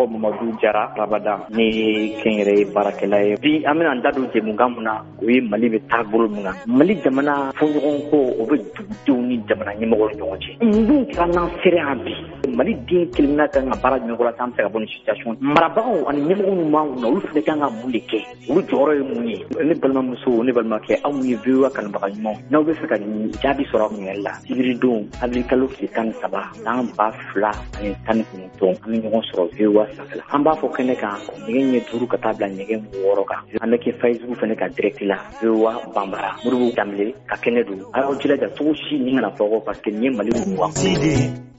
tɔgɔ Mamadu Jara Rabada ni kɛnyɛrɛye baarakɛla ye. Bi an bɛna an da don jɛmukan mun na o ye Mali bɛ taabolo min na. Mali jamana fɔɲɔgɔn ko o bɛ dugudenw ni jamana ɲɛmɔgɔw ni ɲɔgɔn cɛ. Mun kɛra n'an sera yan bi? Mali den kelenna kan ka baara jumɛn kɛ an bɛ se ka bɔ ni situation. Marabagaw ani ɲɛmɔgɔw min b'an kunna olu fana kan ka mun de kɛ? Olu jɔyɔrɔ ye mun ye? Ne balimamuso ne balimakɛ aw min ye VOA kanubaga ɲumanw n'aw bɛ fɛ ka jaabi sɔrɔ aw ɲɛli la sibiridenw avril kalo tile 13 san 2019 an bɛ ɲɔgɔn sɔrɔ VOA sanfɛ la. An b'a fɔ kɛnɛ kan ɲɛgɛn ɲɛ 5 ka taa bila ɲɛgɛn 6 kan. An bɛ kɛ Facebook fana ka direct la VOA Bambara Modibo Danbele ka kɛnɛ don. A y'aw jilaja cogo si ni kana fɔ parce que nin ye Mali